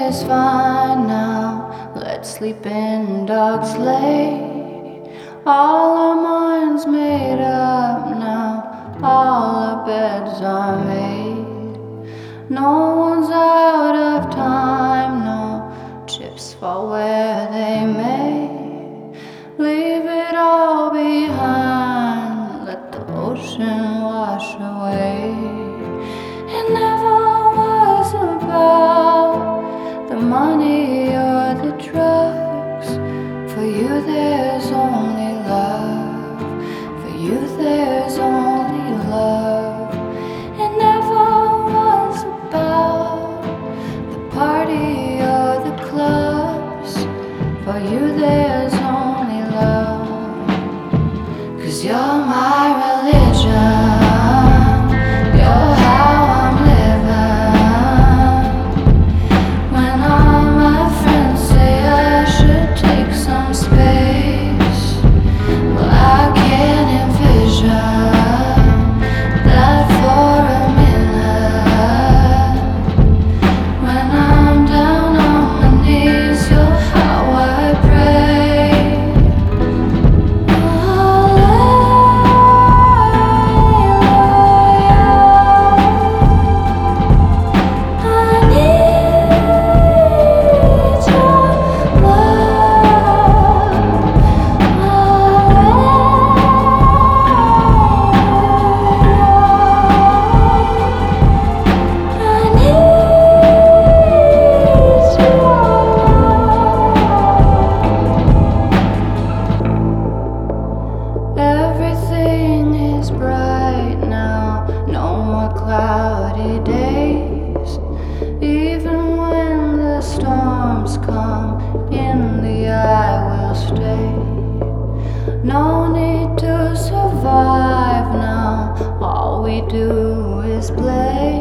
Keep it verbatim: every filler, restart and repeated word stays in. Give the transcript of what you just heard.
is fine now. Let's sleep in dogs lay. All our minds made up now. All our beds are made. No one's out of time. No chips fall where they may. Leave it all behind. Let the ocean wash away. It never was about the money or the drugs. For you there's only love. For you there's only love. It never was about the party or the clubs. For you there's only love. 'Cause you're my religion. You're how I'm living. When all my friends say I should take some space, well, I can't envision that for a minute. When I'm down on my knees, you're how I pray. Everything is bright now, no more cloudy days. Even when the storms come, in the eye will stay. No need to survive now, all we do is play.